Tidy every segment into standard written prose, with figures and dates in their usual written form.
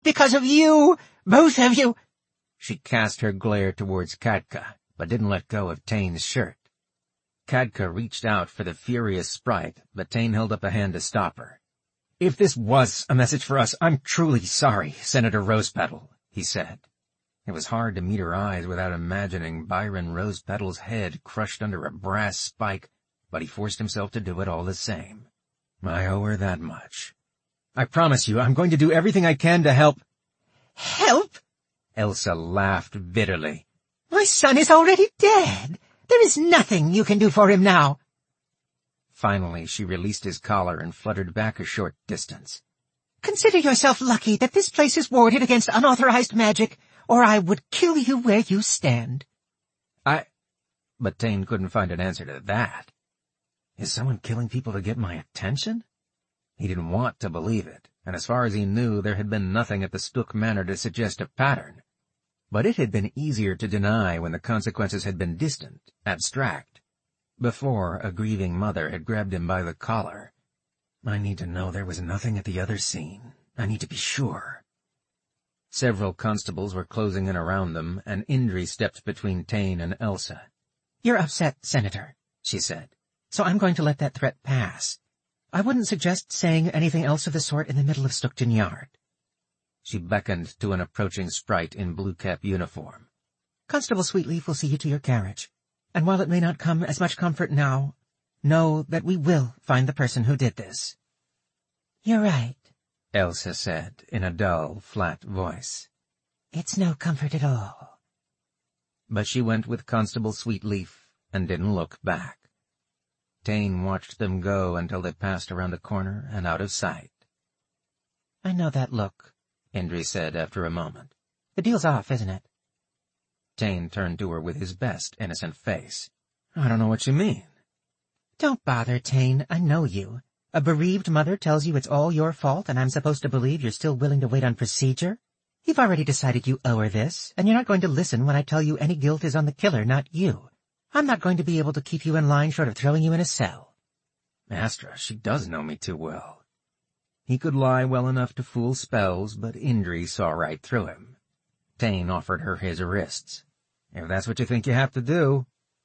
Because of you! Both of you! She cast her glare towards Katka, but didn't let go of Tane's shirt. Katka reached out for the furious sprite, but Tane held up a hand to stop her. "If this was a message for us, I'm truly sorry, Senator Rosepetal," he said. It was hard to meet her eyes without imagining Byron Rosepetal's head crushed under a brass spike, but he forced himself to do it all the same. "I owe her that much. I promise you I'm going to do everything I can to help." "Help?" Elsa laughed bitterly. "My son is already dead. There is nothing you can do for him now." Finally, she released his collar and fluttered back a short distance. "Consider yourself lucky that this place is warded against unauthorized magic, or I would kill you where you stand." But Tane couldn't find an answer to that. Is someone killing people to get my attention? He didn't want to believe it, and as far as he knew, there had been nothing at the Stook Manor to suggest a pattern. But it had been easier to deny when the consequences had been distant, abstract. Before, a grieving mother had grabbed him by the collar. "I need to know there was nothing at the other scene. I need to be sure." Several constables were closing in around them, and Indri stepped between Tane and Elsa. "You're upset, Senator," she said, "so I'm going to let that threat pass. I wouldn't suggest saying anything else of the sort in the middle of Stookton Yard." She beckoned to an approaching sprite in blue cap uniform. "Constable Sweetleaf will see you to your carriage, and while it may not come as much comfort now, know that we will find the person who did this." "You're right," Elsa said in a dull, flat voice. "It's no comfort at all." But she went with Constable Sweetleaf and didn't look back. Tane watched them go until they passed around a corner and out of sight. "I know that look," Indri said after a moment. "The deal's off, isn't it?" Tane turned to her with his best innocent face. "I don't know what you mean." "Don't bother, Tane. I know you. A bereaved mother tells you it's all your fault, and I'm supposed to believe you're still willing to wait on procedure? You've already decided you owe her this, and you're not going to listen when I tell you any guilt is on the killer, not you. I'm not going to be able to keep you in line short of throwing you in a cell." Astra, she does know me too well. He could lie well enough to fool spells, but Indri saw right through him. Tane offered her his wrists. "If that's what you think you have to do."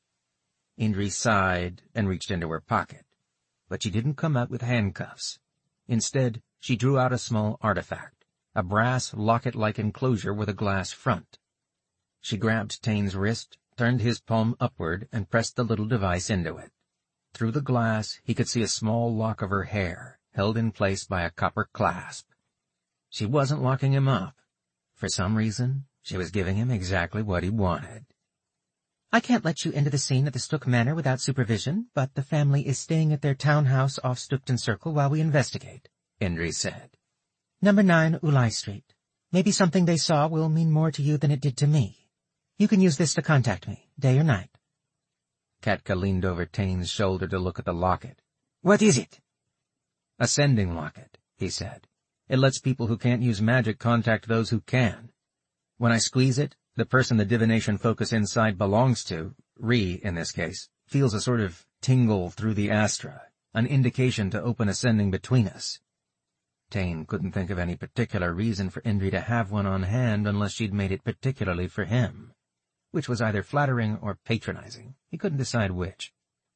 Indri sighed and reached into her pocket, but she didn't come out with handcuffs. Instead, she drew out a small artifact, a brass locket-like enclosure with a glass front. She grabbed Tane's wrist, turned his palm upward, and pressed the little device into it. Through the glass, he could see a small lock of her hair, held in place by a copper clasp. She wasn't locking him up. For some reason, she was giving him exactly what he wanted. "I can't let you into the scene at the Stook Manor without supervision, but the family is staying at their townhouse off Stookton Circle while we investigate," Indri said. "Number 9 Ulai Street. Maybe something they saw will mean more to you than it did to me. You can use this to contact me, day or night." Katka leaned over Tane's shoulder to look at the locket. "What is it?" "A sending locket," he said. "It lets people who can't use magic contact those who can. When I squeeze it, the person the divination focus inside belongs to, Ree in this case, feels a sort of tingle through the Astra, an indication to open a sending between us." Tane couldn't think of any particular reason for Indri to have one on hand unless she'd made it particularly for him, which was either flattering or patronizing. He couldn't decide which.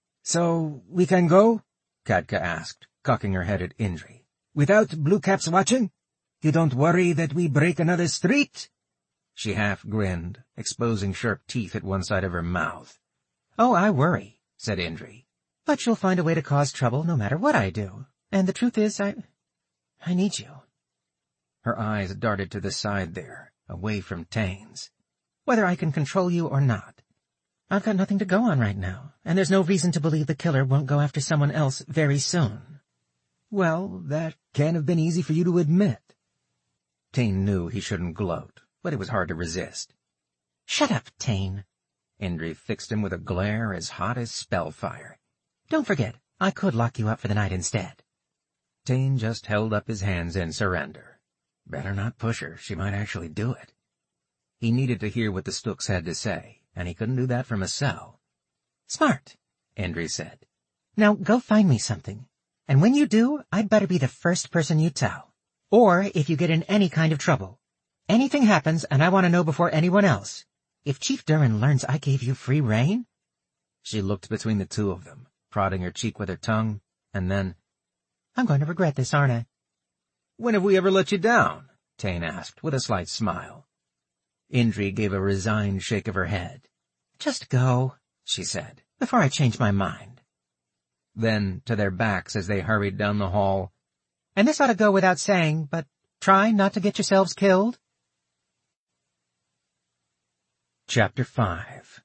"So we can go?" Katka asked, cocking her head at Indri. "Without Blue Caps watching? You don't worry that we break another street?" She half grinned, exposing sharp teeth at one side of her mouth. "Oh, I worry," said Indri. "But you'll find a way to cause trouble no matter what I do. And the truth is, I need you." Her eyes darted to the side there, away from Tane's. "Whether I can control you or not. I've got nothing to go on right now, and there's no reason to believe the killer won't go after someone else very soon." "Well, that can't have been easy for you to admit." Tane knew he shouldn't gloat, but it was hard to resist. "Shut up, Tane." Indri fixed him with a glare as hot as spellfire. "Don't forget, I could lock you up for the night instead." Tane just held up his hands in surrender. Better not push her, she might actually do it. He needed to hear what the Stooks had to say, and he couldn't do that from a cell. "Smart," Indri said. "Now go find me something, and when you do, I'd better be the first person you tell." Or if you get in any kind of trouble. Anything happens, and I want to know before anyone else. If Chief Durin learns I gave you free rein—" She looked between the two of them, prodding her cheek with her tongue, and then, "I'm going to regret this, aren't I?" "When have we ever let you down?" Tane asked, with a slight smile. Indri gave a resigned shake of her head. "Just go," she said, "before I change my mind." Then, to their backs as they hurried down the hall, "And this ought to go without saying, but try not to get yourselves killed." Chapter 5.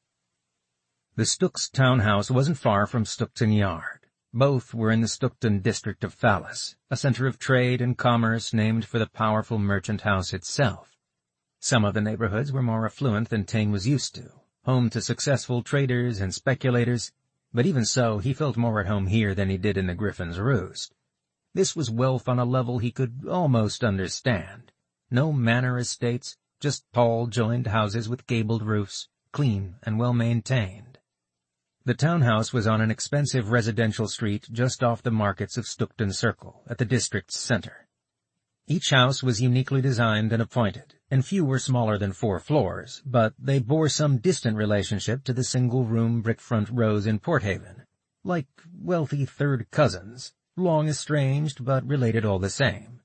The Stooks' townhouse wasn't far from Stookton Yard. Both were in the Stookton district of Thalas, a center of trade and commerce named for the powerful merchant house itself. Some of the neighborhoods were more affluent than Tane was used to, home to successful traders and speculators, but even so, he felt more at home here than he did in the Griffin's Roost. This was wealth on a level he could almost understand. No manor estates, just tall, joined houses with gabled roofs, clean and well-maintained. The townhouse was on an expensive residential street just off the markets of Stookton Circle, at the district's center. Each house was uniquely designed and appointed, and few were smaller than 4 floors, but they bore some distant relationship to the single-room brick-front rows in Porthaven, like wealthy third cousins, long estranged but related all the same.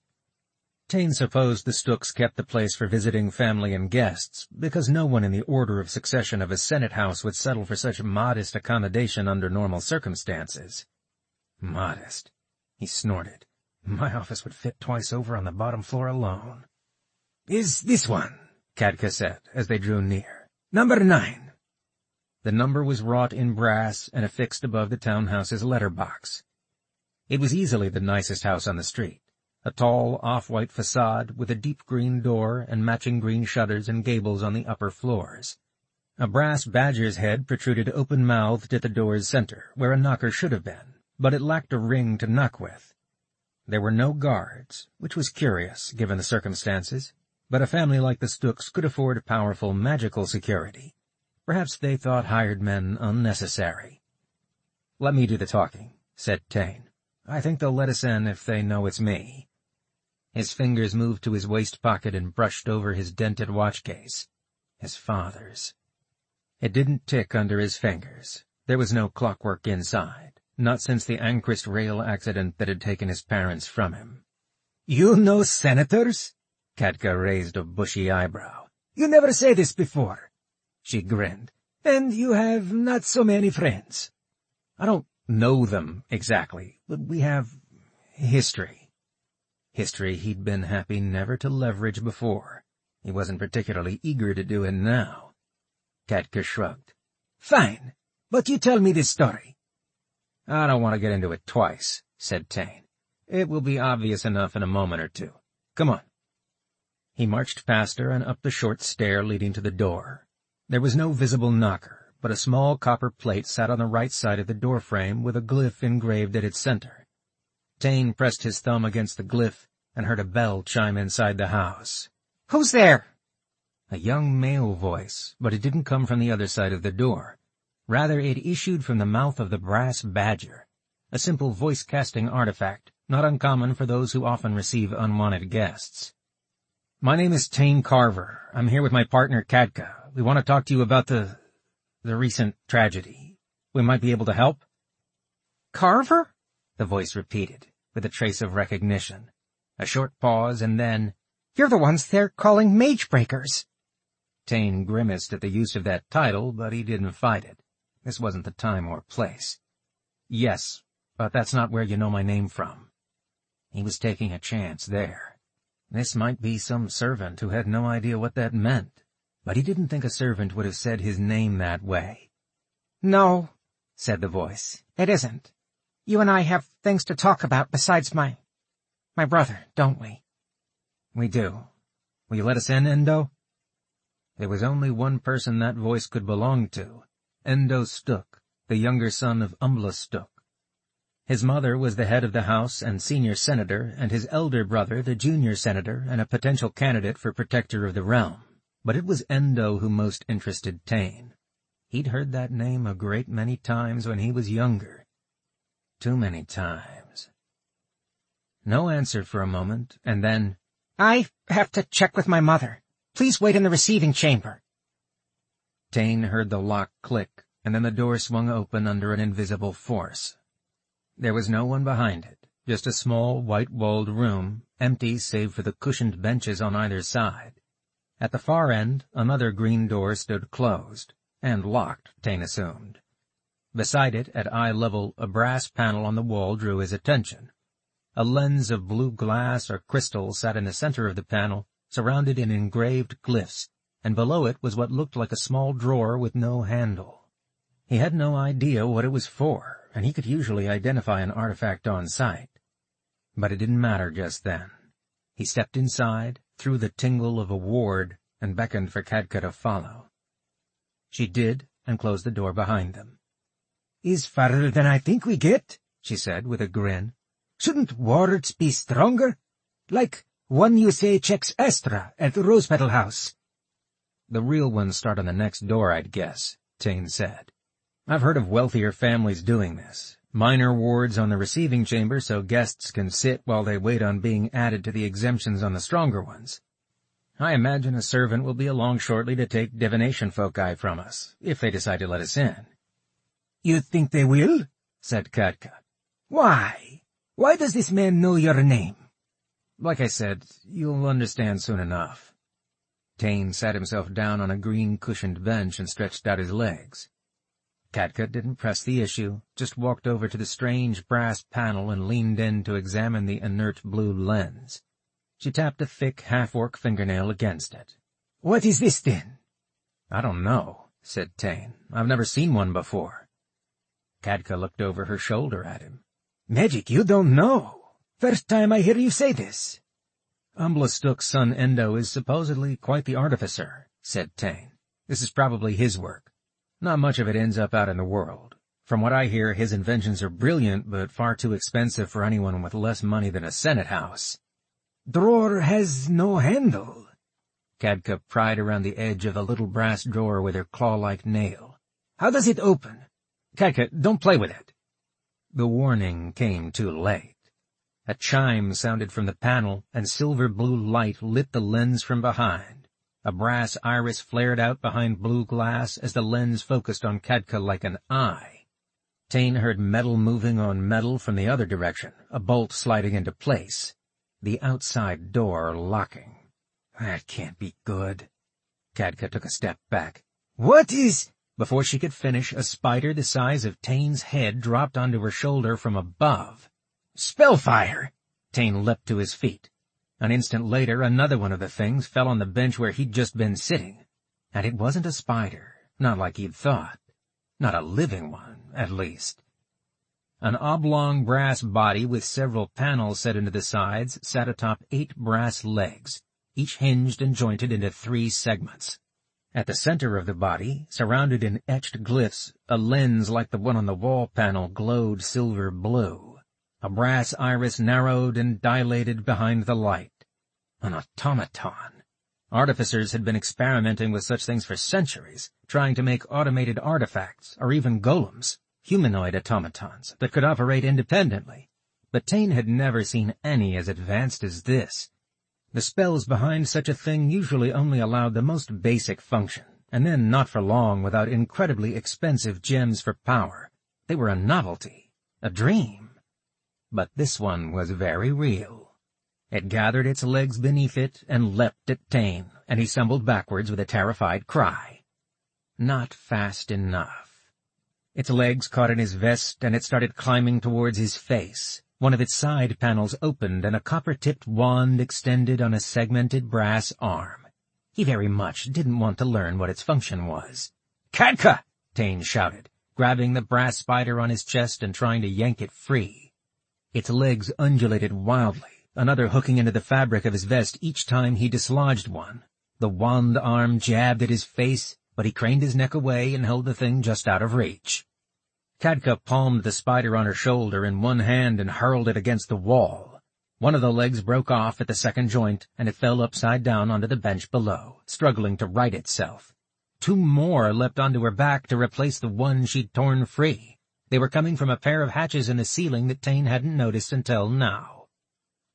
Tane supposed the Stooks kept the place for visiting family and guests, because no one in the order of succession of a Senate house would settle for such modest accommodation under normal circumstances. Modest, he snorted. My office would fit twice over on the bottom floor alone. Is this one, Kadka said, as they drew near. Number 9. The number was wrought in brass and affixed above the townhouse's letterbox. It was easily the nicest house on the street. A tall, off-white facade with a deep green door and matching green shutters and gables on the upper floors. A brass badger's head protruded open-mouthed at the door's center, where a knocker should have been, but it lacked a ring to knock with. There were no guards, which was curious, given the circumstances, but a family like the Stooks could afford powerful magical security. Perhaps they thought hired men unnecessary. "Let me do the talking," said Tane. "I think they'll let us in if they know it's me." His fingers moved to his waist pocket and brushed over his dented watch case. His father's. It didn't tick under his fingers. There was no clockwork inside, not since the Ancrist rail accident that had taken his parents from him. "You know senators?" Kadka raised a bushy eyebrow. "You never say this before." She grinned. "And you have not so many friends." "I don't know them exactly, but we have history." History he'd been happy never to leverage before. He wasn't particularly eager to do it now. Kadka shrugged. "Fine, but you tell me this story." "I don't want to get into it twice," said Tane. "It will be obvious enough in a moment or two. Come on." He marched past her and up the short stair leading to the door. There was no visible knocker, but a small copper plate sat on the right side of the doorframe with a glyph engraved at its center. Tane pressed his thumb against the glyph and heard a bell chime inside the house. "Who's there?" A young male voice, but it didn't come from the other side of the door. Rather, it issued from the mouth of the brass badger, a simple voice-casting artifact, not uncommon for those who often receive unwanted guests. "My name is Tane Carver. I'm here with my partner, Kadka. We want to talk to you about the recent tragedy. We might be able to help." "Carver?" the voice repeated, with a trace of recognition. A short pause, and then, "You're the ones they're calling mage breakers." Tane grimaced at the use of that title, but he didn't fight it. This wasn't the time or place. "Yes, but that's not where you know my name from." He was taking a chance there. This might be some servant who had no idea what that meant, but he didn't think a servant would have said his name that way. "No," said the voice, "it isn't. You and I have things to talk about besides my brother, don't we?" "We do. Will you let us in, Endo?" There was only one person that voice could belong to, Endo Stook, the younger son of Umbla Stook. His mother was the head of the house and senior senator, and his elder brother the junior senator and a potential candidate for protector of the realm. But it was Endo who most interested Tane. He'd heard that name a great many times when he was younger. Too many times. No answer for a moment, and then, "I have to check with my mother. Please wait in the receiving chamber." Tane heard the lock click, and then the door swung open under an invisible force. There was no one behind it, just a small, white-walled room, empty save for the cushioned benches on either side. At the far end, another green door stood closed, and locked, Tane assumed. Beside it, at eye level, a brass panel on the wall drew his attention. A lens of blue glass or crystal sat in the center of the panel, surrounded in engraved glyphs, and below it was what looked like a small drawer with no handle. He had no idea what it was for, and he could usually identify an artifact on sight. But it didn't matter just then. He stepped inside, through the tingle of a ward, and beckoned for Kadka to follow. She did, and closed the door behind them. "Is farther than I think we get," she said with a grin. "Shouldn't wards be stronger? Like one you say checks Astra at the Rose Petal House." "The real ones start on the next door, I'd guess," Tane said. "I've heard of wealthier families doing this. Minor wards on the receiving chamber so guests can sit while they wait on being added to the exemptions on the stronger ones. I imagine a servant will be along shortly to take divination foci from us, if they decide to let us in." "You think they will?" said Kadka. "Why? Why does this man know your name?" "Like I said, you'll understand soon enough." Tane sat himself down on a green cushioned bench and stretched out his legs. Kadka didn't press the issue, just walked over to the strange brass panel and leaned in to examine the inert blue lens. She tapped a thick half-orc fingernail against it. "What is this, then?" "I don't know," said Tane. "I've never seen one before." Kadka looked over her shoulder at him. "Magic you don't know. First time I hear you say this." "Umblastuk's son Endo is supposedly quite the artificer," said Tane. "This is probably his work. Not much of it ends up out in the world. From what I hear, his inventions are brilliant, but far too expensive for anyone with less money than a senate house." "Drawer has no handle." Kadka pried around the edge of the little brass drawer with her claw-like nail. "How does it open?" "Kadka, don't play with it." The warning came too late. A chime sounded from the panel, and silver-blue light lit the lens from behind. A brass iris flared out behind blue glass as the lens focused on Kadka like an eye. Tane heard metal moving on metal from the other direction, a bolt sliding into place. The outside door locking. That can't be good. Kadka took a step back. "What is—" Before she could finish, a spider the size of Tane's head dropped onto her shoulder from above. "Spellfire!" Tane leapt to his feet. An instant later, another one of the things fell on the bench where he'd just been sitting. And it wasn't a spider, not like he'd thought. Not a living one, at least. An oblong brass body with several panels set into the sides sat atop 8 brass legs, each hinged and jointed into 3 segments. At the center of the body, surrounded in etched glyphs, a lens like the one on the wall panel glowed silver blue. A brass iris narrowed and dilated behind the light. An automaton. Artificers had been experimenting with such things for centuries, trying to make automated artifacts, or even golems, humanoid automatons that could operate independently. But Tane had never seen any as advanced as this. The spells behind such a thing usually only allowed the most basic function, and then not for long without incredibly expensive gems for power. They were a novelty, a dream. But this one was very real. It gathered its legs beneath it and leapt at Tane, and he stumbled backwards with a terrified cry. Not fast enough. Its legs caught in his vest, and it started climbing towards his face. One of its side panels opened, and a copper-tipped wand extended on a segmented brass arm. He very much didn't want to learn what its function was. "Kadka!" Tane shouted, grabbing the brass spider on his chest and trying to yank it free. Its legs undulated wildly, another hooking into the fabric of his vest each time he dislodged one. The wand arm jabbed at his face, but he craned his neck away and held the thing just out of reach. Kadka palmed the spider on her shoulder in one hand and hurled it against the wall. One of the legs broke off at the second joint, and it fell upside down onto the bench below, struggling to right itself. 2 more leapt onto her back to replace the one she'd torn free. They were coming from a pair of hatches in the ceiling that Tane hadn't noticed until now.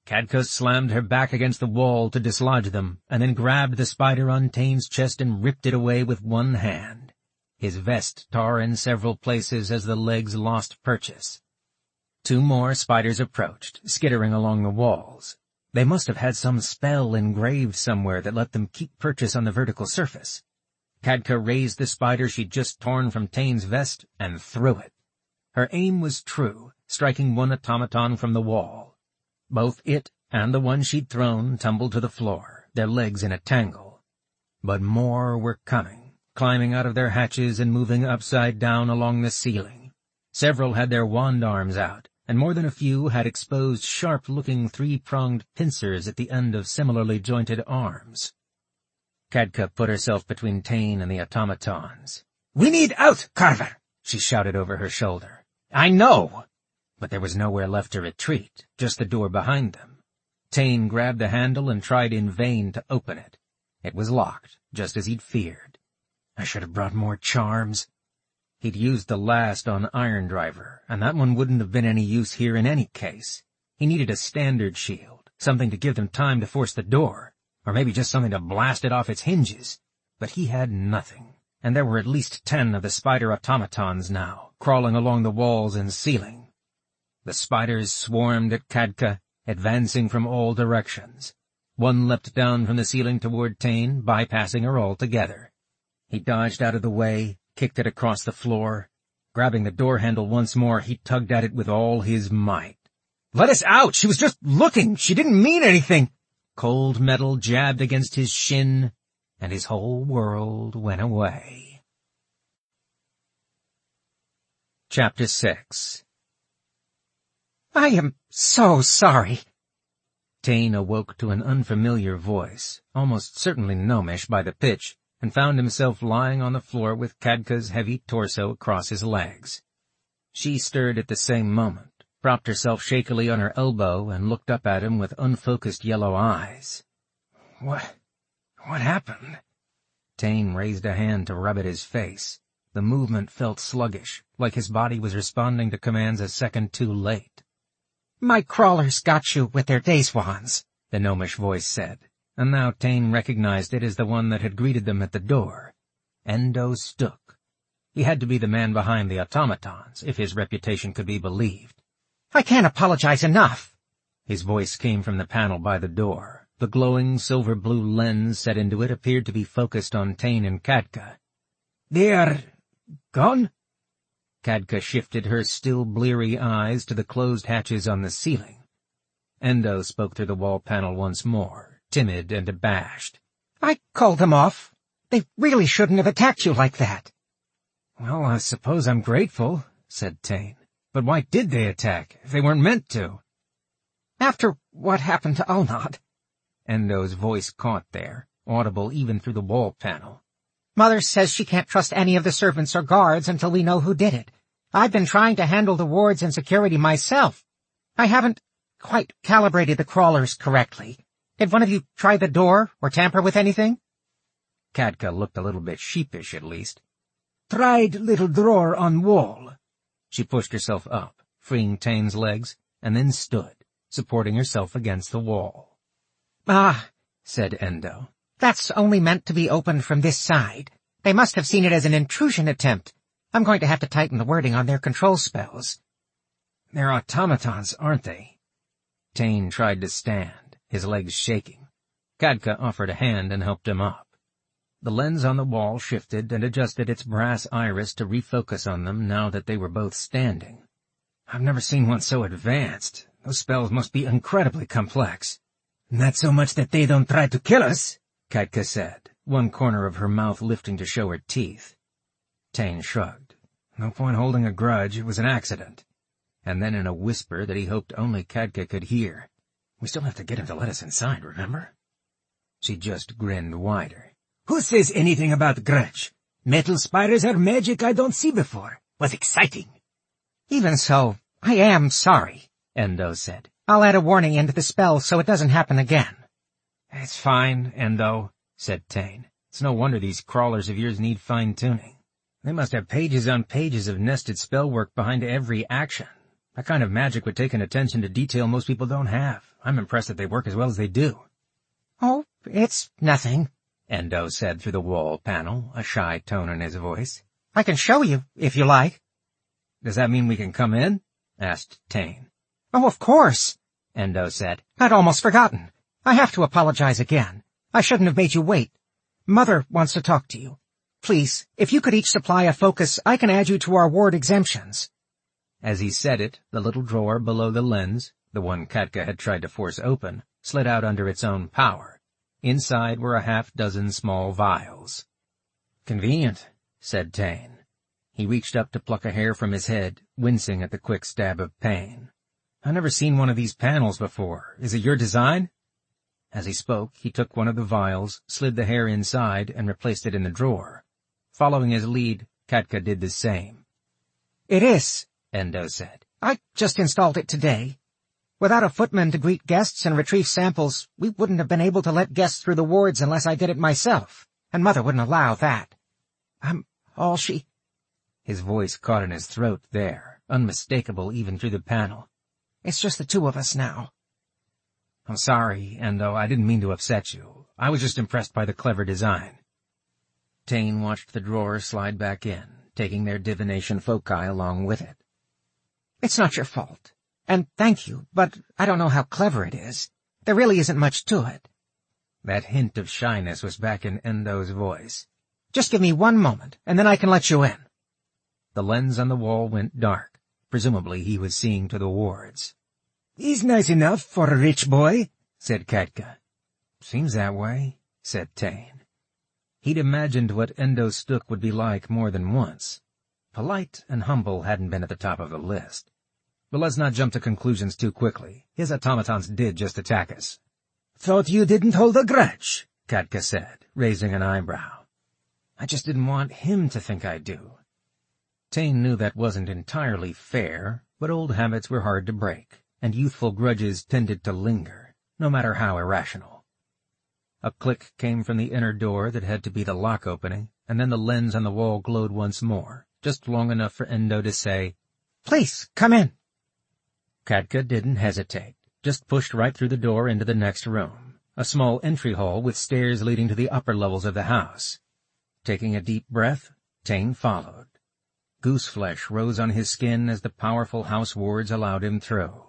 Kadka slammed her back against the wall to dislodge them, and then grabbed the spider on Tane's chest and ripped it away with one hand. His vest tore in several places as the legs lost purchase. 2 more spiders approached, skittering along the walls. They must have had some spell engraved somewhere that let them keep purchase on the vertical surface. Kadka raised the spider she'd just torn from Tane's vest and threw it. Her aim was true, striking one automaton from the wall. Both it and the one she'd thrown tumbled to the floor, their legs in a tangle. But more were coming, climbing out of their hatches and moving upside down along the ceiling. Several had their wand arms out, and more than a few had exposed sharp-looking 3-pronged pincers at the end of similarly jointed arms. Kadka put herself between Tane and the automatons. "We need out, Carver!" she shouted over her shoulder. "I know!" But there was nowhere left to retreat, just the door behind them. Tane grabbed the handle and tried in vain to open it. It was locked, just as he'd feared. I should have brought more charms. He'd used the last on Iron Driver, and that one wouldn't have been any use here in any case. He needed a standard shield, something to give them time to force the door, or maybe just something to blast it off its hinges. But he had nothing, and there were at least 10 of the spider automatons now, crawling along the walls and ceiling. The spiders swarmed at Kadka, advancing from all directions. One leapt down from the ceiling toward Tane, bypassing her altogether. He dodged out of the way, kicked it across the floor. Grabbing the door handle once more, he tugged at it with all his might. "Let us out! She was just looking! She didn't mean anything!" Cold metal jabbed against his shin, and his whole world went away. Chapter 6. "I am so sorry." Tane awoke to an unfamiliar voice, almost certainly gnomish by the pitch, and found himself lying on the floor with Kadka's heavy torso across his legs. She stirred at the same moment, propped herself shakily on her elbow, and looked up at him with unfocused yellow eyes. What happened?" Tane raised a hand to rub at his face. The movement felt sluggish, like his body was responding to commands a second too late. "My crawlers got you with their day swans," the gnomish voice said, and now Tane recognized it as the one that had greeted them at the door. Endo Stook. He had to be the man behind the automatons, if his reputation could be believed. "I can't apologize enough." His voice came from the panel by the door. The glowing silver-blue lens set into it appeared to be focused on Tane and Kadka. "They are gone?" Kadka shifted her still bleary eyes to the closed hatches on the ceiling. Endo spoke through the wall panel once more, timid and abashed. "I called them off. They really shouldn't have attacked you like that." "Well, I suppose I'm grateful," said Tane. "But why did they attack, if they weren't meant to?" "After what happened to Ulnod." Endo's voice caught there, audible even through the wall panel. "Mother says she can't trust any of the servants or guards until we know who did it. I've been trying to handle the wards and security myself. I haven't quite calibrated the crawlers correctly. Did one of you try the door or tamper with anything?" Kadka looked a little bit sheepish, at least. "Tried little drawer on wall." She pushed herself up, freeing Tane's legs, and then stood, supporting herself against the wall. "Ah," said Endo. "That's only meant to be opened from this side. They must have seen it as an intrusion attempt. I'm going to have to tighten the wording on their control spells." "They're automatons, aren't they?" Tane tried to stand, his legs shaking. Kadka offered a hand and helped him up. The lens on the wall shifted and adjusted its brass iris to refocus on them now that they were both standing. "I've never seen one so advanced. Those spells must be incredibly complex." "Not so much that they don't try to kill us," Kadka said, one corner of her mouth lifting to show her teeth. Tane shrugged. No point holding a grudge, it was an accident. And then in a whisper that he hoped only Kadka could hear, "We still have to get him to let us inside, remember?" She just grinned wider. "Who says anything about grudge? Metal spiders are magic I don't see before. Was exciting." "Even so, I am sorry," Endo said. "I'll add a warning into the spell so it doesn't happen again." "It's fine, Endo," said Tane. "It's no wonder these crawlers of yours need fine-tuning. They must have pages on pages of nested spell work behind every action. That kind of magic would take an attention to detail most people don't have. I'm impressed that they work as well as they do. Oh, it's nothing, Endo said through the wall panel, a shy tone in his voice. I can show you, if you like. Does that mean we can come in? Asked Tane. Oh, of course, Endo said. I'd almost forgotten. I have to apologize again. I shouldn't have made you wait. Mother wants to talk to you. Please, if you could each supply a focus, I can add you to our ward exemptions. As he said it, the little drawer below the lens, the one Katka had tried to force open, slid out under its own power. Inside were a half-dozen small vials. Convenient, said Tane. He reached up to pluck a hair from his head, wincing at the quick stab of pain. I've never seen one of these panels before. Is it your design? As he spoke, he took one of the vials, slid the hair inside, and replaced it in the drawer. Following his lead, Katka did the same. It is, Endo said. I just installed it today. Without a footman to greet guests and retrieve samples, we wouldn't have been able to let guests through the wards unless I did it myself, and Mother wouldn't allow that. I'm all she... His voice caught in his throat there, unmistakable even through the panel. It's just the two of us now. I'm sorry, Endo, I didn't mean to upset you. I was just impressed by the clever design. Tane watched the drawer slide back in, taking their divination foci along with it. It's not your fault. And thank you, but I don't know how clever it is. There really isn't much to it. That hint of shyness was back in Endo's voice. Just give me one moment, and then I can let you in. The lens on the wall went dark. Presumably he was seeing to the wards. He's nice enough for a rich boy, said Katka. Seems that way, said Tane. He'd imagined what Endo Stook would be like more than once. Polite and humble hadn't been at the top of the list. But let's not jump to conclusions too quickly. His automatons did just attack us. Thought you didn't hold a grudge, Katka said, raising an eyebrow. I just didn't want him to think I do. Tane knew that wasn't entirely fair, but old habits were hard to break, and youthful grudges tended to linger, no matter how irrational. A click came from the inner door that had to be the lock opening, and then the lens on the wall glowed once more, just long enough for Endo to say, Please, come in. Katka didn't hesitate, just pushed right through the door into the next room, a small entry hall with stairs leading to the upper levels of the house. Taking a deep breath, Tane followed. Gooseflesh rose on his skin as the powerful house wards allowed him through.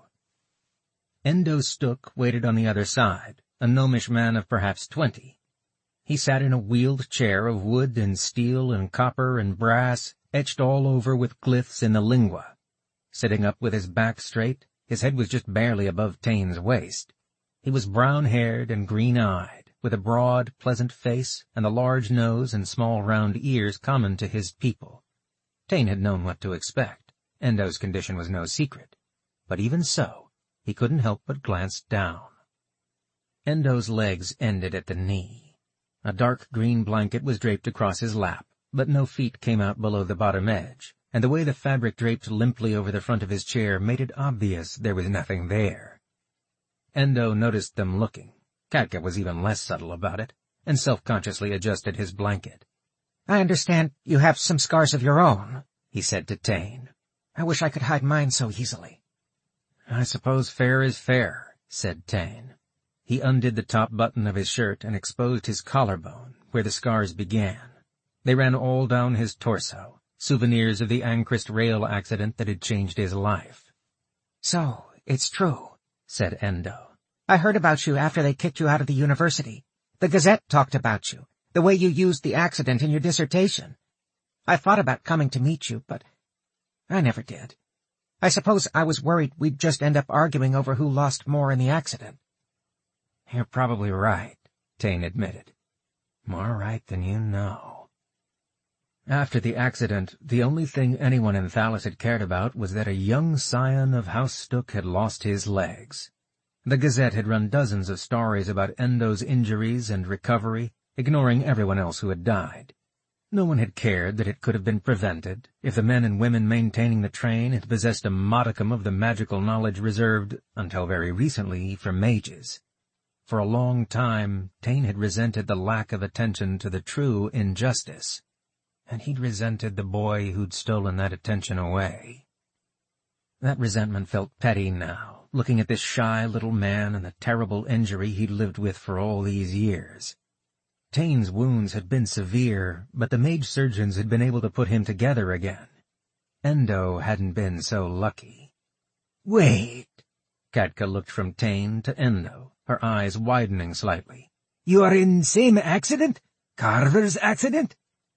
Endo Stook waited on the other side, a gnomish man of perhaps 20. He sat in a wheeled chair of wood and steel and copper and brass, etched all over with glyphs in the lingua. Sitting up with his back straight, his head was just barely above Tane's waist. He was brown-haired and green-eyed, with a broad, pleasant face and the large nose and small round ears common to his people. Tane had known what to expect. Endo's condition was no secret. But even so, he couldn't help but glance down. Endo's legs ended at the knee. A dark green blanket was draped across his lap, but no feet came out below the bottom edge, and the way the fabric draped limply over the front of his chair made it obvious there was nothing there. Endo noticed them looking. Katka was even less subtle about it, and self-consciously adjusted his blanket. I understand you have some scars of your own, he said to Tane. I wish I could hide mine so easily. I suppose fair is fair, said Tane. He undid the top button of his shirt and exposed his collarbone, where the scars began. They ran all down his torso, souvenirs of the Ancrist rail accident that had changed his life. So, it's true, said Endo. I heard about you after they kicked you out of the university. The Gazette talked about you, the way you used the accident in your dissertation. I thought about coming to meet you, but I never did. I suppose I was worried we'd just end up arguing over who lost more in the accident. You're probably right, Tane admitted. More right than you know. After the accident, the only thing anyone in Thalas had cared about was that a young scion of House Stook had lost his legs. The Gazette had run dozens of stories about Endo's injuries and recovery, ignoring everyone else who had died. No one had cared that it could have been prevented if the men and women maintaining the train had possessed a modicum of the magical knowledge reserved, until very recently, for mages. For a long time, Tane had resented the lack of attention to the true injustice, and he'd resented the boy who'd stolen that attention away. That resentment felt petty now, looking at this shy little man and the terrible injury he'd lived with for all these years. Taine's wounds had been severe, but the mage surgeons had been able to put him together again. Endo hadn't been so lucky. Wait. Katka looked from Taine to Endo, her eyes widening slightly. You are in same accident? Carver's accident?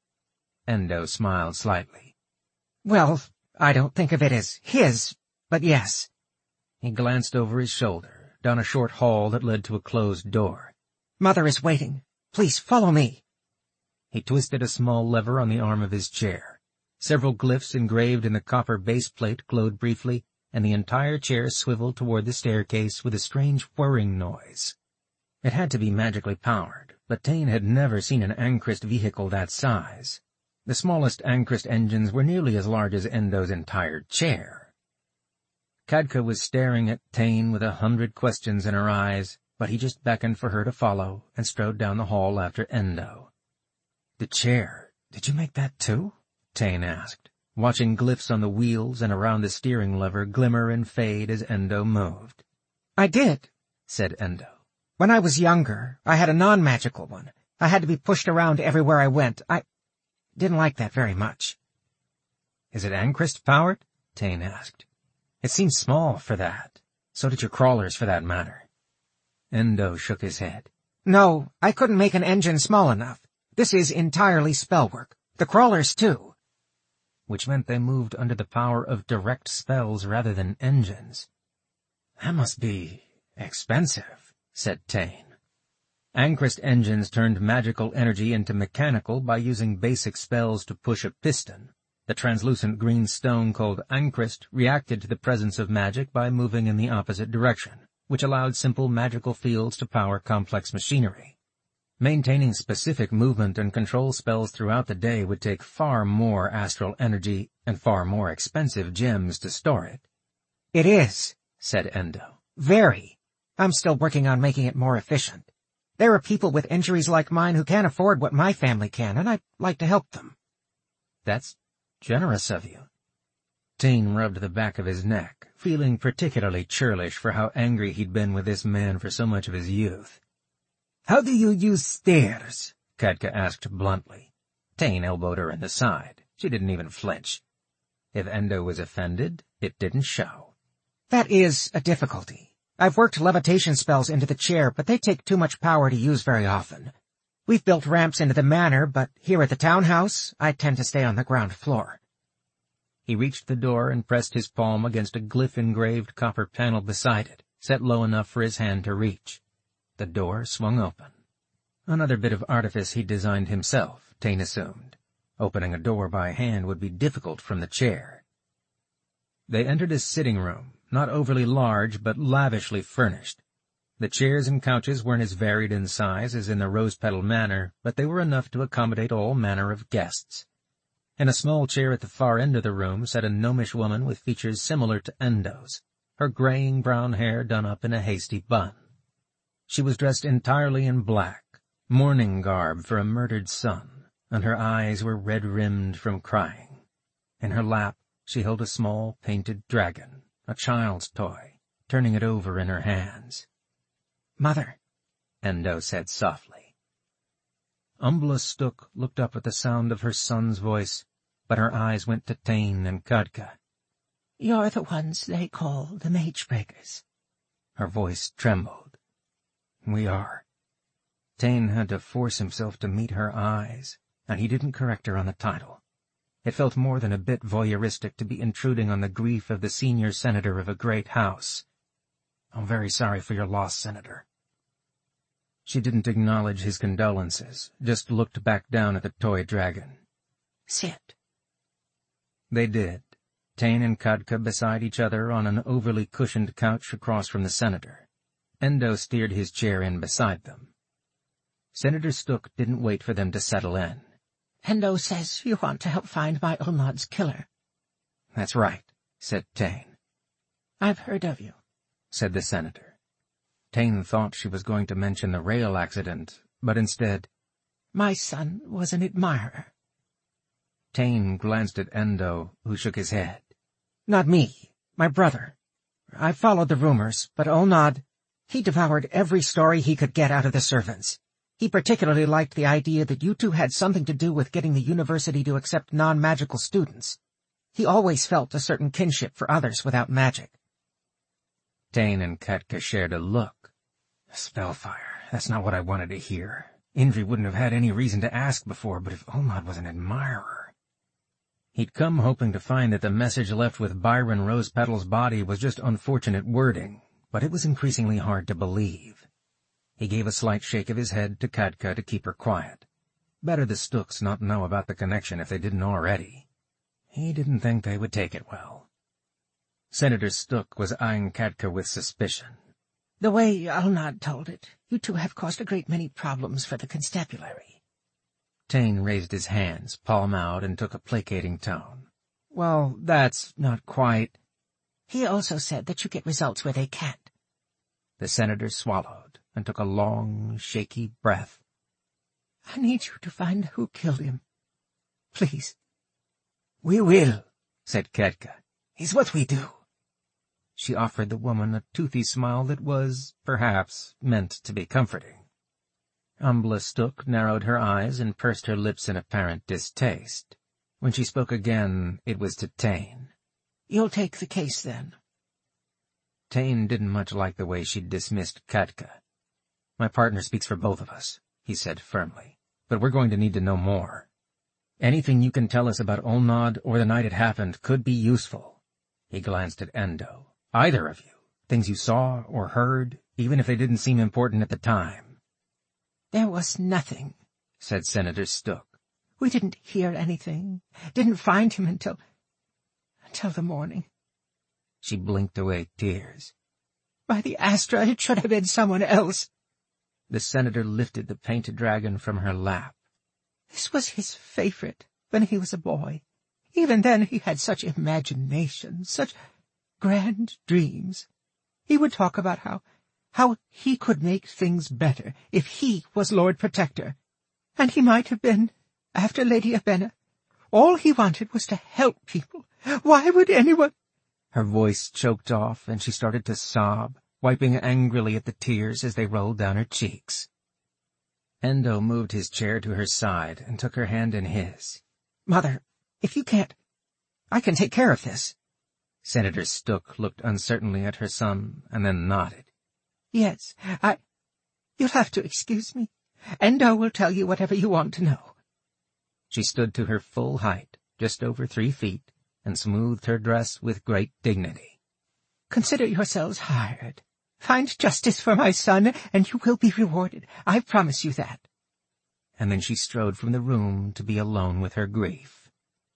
Endo smiled slightly. Well, I don't think of it as his, but yes. He glanced over his shoulder, down a short hall that led to a closed door. Mother is waiting. Please follow me. He twisted a small lever on the arm of his chair. Several glyphs engraved in the copper base plate glowed briefly, and the entire chair swiveled toward the staircase with a strange whirring noise. It had to be magically powered, but Taine had never seen an Ancrist vehicle that size. The smallest Ancrist engines were nearly as large as Endo's entire chair. Katka was staring at Taine with 100 questions in her eyes, but he just beckoned for her to follow and strode down the hall after Endo. "The chair, did you make that too?" Taine asked, watching glyphs on the wheels and around the steering lever glimmer and fade as Endo moved. I did, said Endo. When I was younger, I had a non-magical one. I had to be pushed around everywhere I went. I didn't like that very much. Is it Ancrist powered? Taine asked. It seems small for that. So did your crawlers, for that matter. Endo shook his head. No, I couldn't make an engine small enough. This is entirely spellwork. The crawlers, too. Which meant they moved under the power of direct spells rather than engines. That must be expensive, said Taine. Ancrist engines turned magical energy into mechanical by using basic spells to push a piston. The translucent green stone called Ancrist reacted to the presence of magic by moving in the opposite direction, which allowed simple magical fields to power complex machinery. Maintaining specific movement and control spells throughout the day would take far more astral energy and far more expensive gems to store it. It is, said Endo. Very. I'm still working on making it more efficient. There are people with injuries like mine who can't afford what my family can, and I'd like to help them. That's generous of you. Taine rubbed the back of his neck, feeling particularly churlish for how angry he'd been with this man for so much of his youth. How do you use stairs? Katka asked bluntly. Taine elbowed her in the side. She didn't even flinch. If Endo was offended, it didn't show. That is a difficulty. I've worked levitation spells into the chair, but they take too much power to use very often. We've built ramps into the manor, but here at the townhouse, I tend to stay on the ground floor. He reached the door and pressed his palm against a glyph-engraved copper panel beside it, set low enough for his hand to reach. The door swung open. Another bit of artifice he'd designed himself, Taine assumed. Opening a door by hand would be difficult from the chair. They entered a sitting room, not overly large but lavishly furnished. The chairs and couches weren't as varied in size as in the Rose Petal Manor, but they were enough to accommodate all manner of guests. In a small chair at the far end of the room sat a gnomish woman with features similar to Endo's, her graying brown hair done up in a hasty bun. She was dressed entirely in black, mourning garb for a murdered son, and her eyes were red-rimmed from crying. In her lap she held a small painted dragon, a child's toy, turning it over in her hands. "Mother," Endo said softly. Umbla Stook looked up at the sound of her son's voice, but her eyes went to Taine and Katka. "You're the ones they call the Magebreakers." Her voice trembled. "We are." Taine had to force himself to meet her eyes, and he didn't correct her on the title. It felt more than a bit voyeuristic to be intruding on the grief of the senior senator of a great house. "I'm very sorry for your loss, Senator." She didn't acknowledge his condolences, just looked back down at the toy dragon. "Sit." They did, Taine and Katka beside each other on an overly cushioned couch across from the senator. Endo steered his chair in beside them. Senator Stook didn't wait for them to settle in. "Endo says you want to help find my Ulnod's killer." "That's right," said Taine. "I've heard of you," said the senator. Taine thought she was going to mention the rail accident, but instead, "My son was an admirer." Taine glanced at Endo, who shook his head. "Not me. My brother. I followed the rumors, but Olnod, he devoured every story he could get out of the servants. He particularly liked the idea that you two had something to do with getting the university to accept non-magical students. He always felt a certain kinship for others without magic. Tane and Katka shared a look. Spellfire, that's not what I wanted to hear. Indri wouldn't have had any reason to ask before, but if Olnod was an admirer... He'd come hoping to find that the message left with Byron Rosepetal's body was just unfortunate wording, but it was increasingly hard to believe. He gave a slight shake of his head to Katka to keep her quiet. Better the Stooks not know about the connection if they didn't already. He didn't think they would take it well. Senator Stook was eyeing Katka with suspicion. The way Olnod told it, you two have caused a great many problems for the constabulary. Tane raised his hands, palm out, and took a placating tone. Well, that's not quite... He also said that you get results where they can't. The senator swallowed and took a long, shaky breath. I need you to find who killed him. Please. We will, said Katka. It's what we do. She offered the woman a toothy smile that was, perhaps, meant to be comforting. Umbla Stook narrowed her eyes and pursed her lips in apparent distaste. When she spoke again, it was to Tane. You'll take the case, then. Tane didn't much like the way she'd dismissed Katka. My partner speaks for both of us, he said firmly, but we're going to need to know more. Anything you can tell us about Olnod or the night it happened could be useful. He glanced at Endo. Either of you. Things you saw or heard, even if they didn't seem important at the time. There was nothing, said Senator Stook. We didn't hear anything, didn't find him until the morning. She blinked away tears. By the Astra, it should have been someone else. The senator lifted the painted dragon from her lap. This was his favorite when he was a boy. Even then he had such imagination, such grand dreams. He would talk about how he could make things better if he was Lord Protector. And he might have been, after Lady Abena. All he wanted was to help people. Why would anyone— Her voice choked off, and she started to sob, wiping angrily at the tears as they rolled down her cheeks. Endo moved his chair to her side and took her hand in his. Mother, if you can't, I can take care of this. Senator Stook looked uncertainly at her son and then nodded. Yes, you'll have to excuse me. Endo will tell you whatever you want to know. She stood to her full height, just over 3 feet, and smoothed her dress with great dignity. Consider yourselves hired. Find justice for my son, and you will be rewarded. I promise you that. And then she strode from the room to be alone with her grief.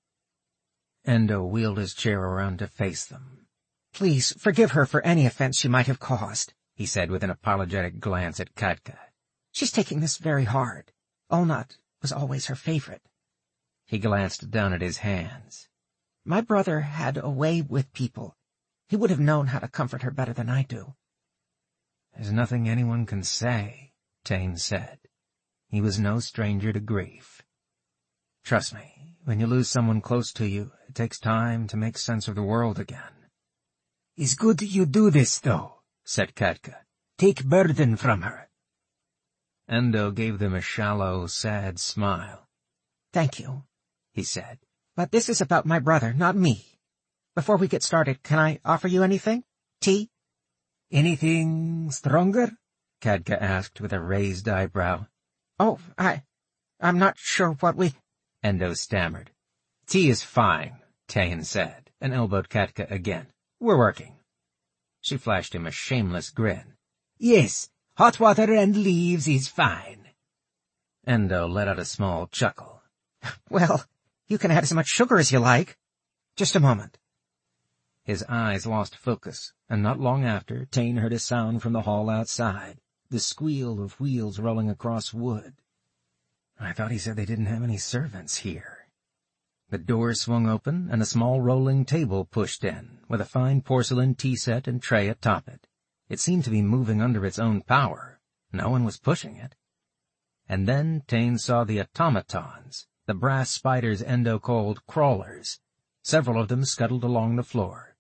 Endo wheeled his chair around to face them. Please forgive her for any offense she might have caused, he said with an apologetic glance at Katka. She's taking this very hard. Olnod was always her favorite. He glanced down at his hands. My brother had a way with people. He would have known how to comfort her better than I do. There's nothing anyone can say, Tane said. He was no stranger to grief. Trust me, when you lose someone close to you, it takes time to make sense of the world again. It's good you do this, though, said Katka. Take burden from her. Endo gave them a shallow, sad smile. Thank you, he said. But this is about my brother, not me. Before we get started, can I offer you anything? Tea? Anything stronger? Katka asked with a raised eyebrow. Oh, I'm not sure what we— Endo stammered. Tea is fine, Tane said, and elbowed Katka again. We're working. She flashed him a shameless grin. Yes, hot water and leaves is fine. Endo let out a small chuckle. Well, you can add as much sugar as you like. Just a moment. His eyes lost focus, and not long after, Tane heard a sound from the hall outside, the squeal of wheels rolling across wood. I thought he said they didn't have any servants here. The door swung open, and a small rolling table pushed in, with a fine porcelain tea set and tray atop it. It seemed to be moving under its own power. No one was pushing it. And then Tane saw the automatons, the brass spiders Endo called crawlers. Several of them scuttled along the floor,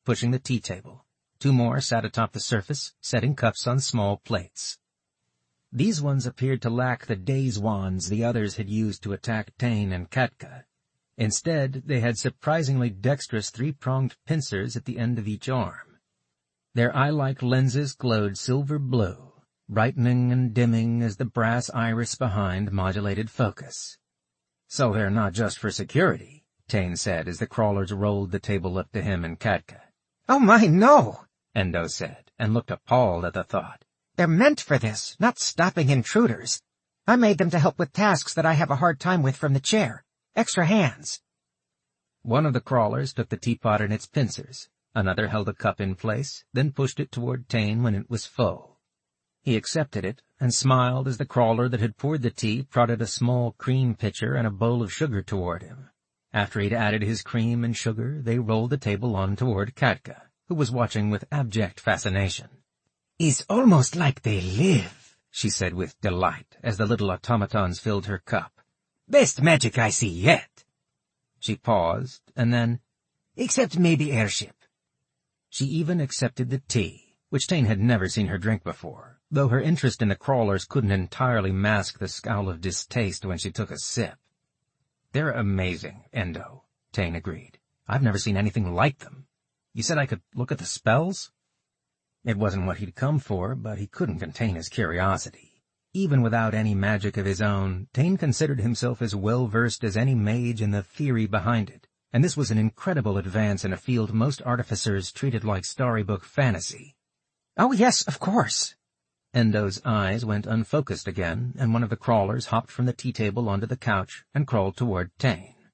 pushing the tea table. 2 more sat atop the surface, setting cups on small plates. These ones appeared to lack the daze wands the others had used to attack Tane and Katka. Instead, they had surprisingly dexterous 3-pronged pincers at the end of each arm. Their eye-like lenses glowed silver blue, brightening and dimming as the brass iris behind modulated focus. "So they're not just for security," Tane said as the crawlers rolled the table up to him and Katka. "Oh my, no," Endo said, and looked appalled at the thought. "They're meant for this, not stopping intruders. I made them to help with tasks that I have a hard time with from the chair. Extra hands." One of the crawlers took the teapot and its pincers. Another held a cup in place, then pushed it toward Tane when it was full. He accepted it and smiled as the crawler that had poured the tea prodded a small cream pitcher and a bowl of sugar toward him. After he'd added his cream and sugar, they rolled the table on toward Katka, who was watching with abject fascination. "It's almost like they live," she said with delight as the little automatons filled her cup. "Best magic I see yet." She paused, and then, "Except maybe airship." She even accepted the tea, which Tane had never seen her drink before, though her interest in the crawlers couldn't entirely mask the scowl of distaste when she took a sip. "They're amazing, Endo," Tane agreed. "I've never seen anything like them. You said I could look at the spells?" It wasn't what he'd come for, but he couldn't contain his curiosity. Even without any magic of his own, Tane considered himself as well-versed as any mage in the theory behind it, and this was an incredible advance in a field most artificers treated like storybook fantasy. "Oh yes, of course." Endo's eyes went unfocused again, and one of the crawlers hopped from the tea table onto the couch and crawled toward Tane.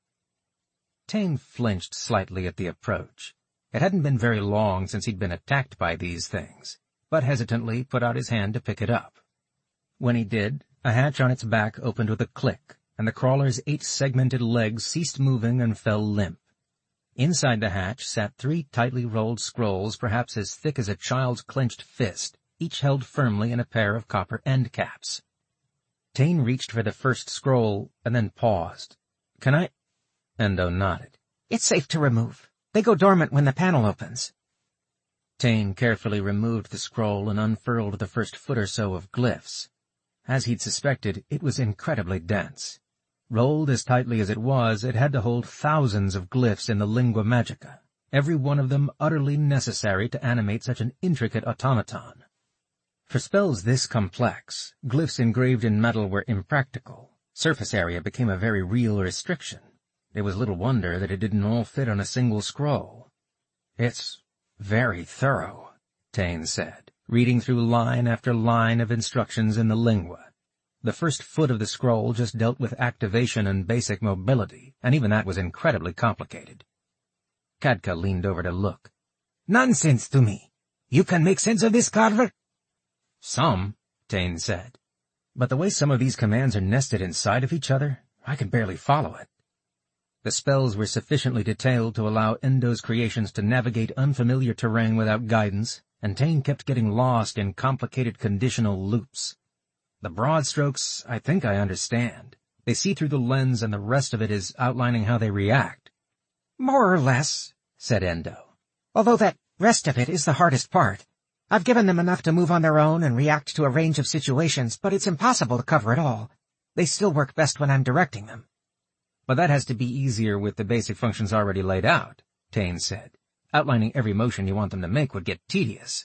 Tane flinched slightly at the approach. It hadn't been very long since he'd been attacked by these things, but hesitantly put out his hand to pick it up. When he did, a hatch on its back opened with a click, and the crawler's 8-segmented legs ceased moving and fell limp. Inside the hatch sat 3 tightly rolled scrolls perhaps as thick as a child's clenched fist, each held firmly in a pair of copper end caps. Tane reached for the first scroll and then paused. "Can I?" Endo nodded. "It's safe to remove. They go dormant when the panel opens." Tane carefully removed the scroll and unfurled the first foot or so of glyphs. As he'd suspected, it was incredibly dense. Rolled as tightly as it was, it had to hold thousands of glyphs in the lingua magica, every one of them utterly necessary to animate such an intricate automaton. For spells this complex, glyphs engraved in metal were impractical. Surface area became a very real restriction. It was little wonder that it didn't all fit on a single scroll. "It's very thorough," Tane said, reading through line after line of instructions in the lingua. The first foot of the scroll just dealt with activation and basic mobility, and even that was incredibly complicated. Katka leaned over to look. "Nonsense to me. You can make sense of this, Carver?" "Some," Tane said. "But the way some of these commands are nested inside of each other, I can barely follow it." The spells were sufficiently detailed to allow Endo's creations to navigate unfamiliar terrain without guidance, and Tane kept getting lost in complicated conditional loops. "The broad strokes, I think I understand. They see through the lens and the rest of it is outlining how they react." "More or less," said Endo. "Although that rest of it is the hardest part. I've given them enough to move on their own and react to a range of situations, but it's impossible to cover it all. They still work best when I'm directing them." "But that has to be easier with the basic functions already laid out," Tane said. "Outlining every motion you want them to make would get tedious."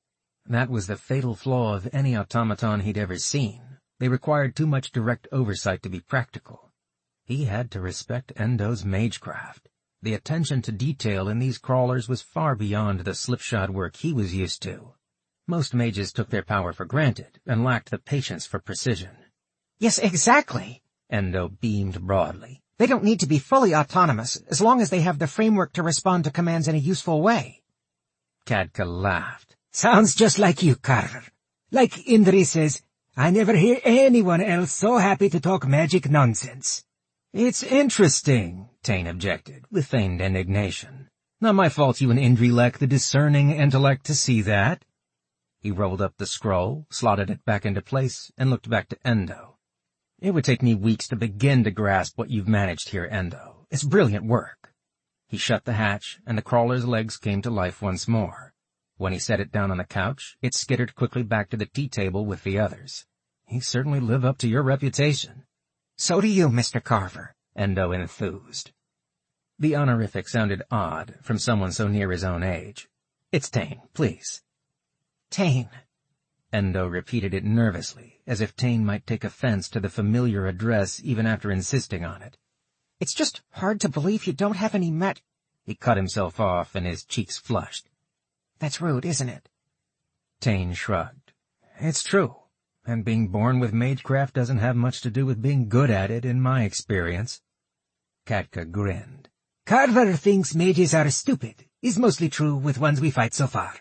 That was the fatal flaw of any automaton he'd ever seen. They required too much direct oversight to be practical. He had to respect Endo's magecraft. The attention to detail in these crawlers was far beyond the slipshod work he was used to. Most mages took their power for granted and lacked the patience for precision. "Yes, exactly," Endo beamed broadly. "They don't need to be fully autonomous, as long as they have the framework to respond to commands in a useful way." Katka laughed. "Sounds just like you, Carver. Like Indri says, I never hear anyone else so happy to talk magic nonsense." "It's interesting," Tane objected, with feigned indignation. "Not my fault you and Indri lack the discerning intellect to see that." He rolled up the scroll, slotted it back into place, and looked back to Endo. "It would take me weeks to begin to grasp what you've managed here, Endo. It's brilliant work." He shut the hatch, and the crawler's legs came to life once more. When he set it down on the couch, it skittered quickly back to the tea table with the others. "You certainly live up to your reputation." "So do you, Mr. Carver," Endo enthused. The honorific sounded odd from someone so near his own age. "It's Tane, please." "Tane." Endo repeated it nervously, as if Tane might take offense to the familiar address even after insisting on it. "It's just hard to believe you don't have any He cut himself off, and his cheeks flushed. "That's rude, isn't it?" Tane shrugged. "It's true, and being born with magecraft doesn't have much to do with being good at it, in my experience." Katka grinned. "Carver thinks mages are stupid is mostly true with ones we fight so far."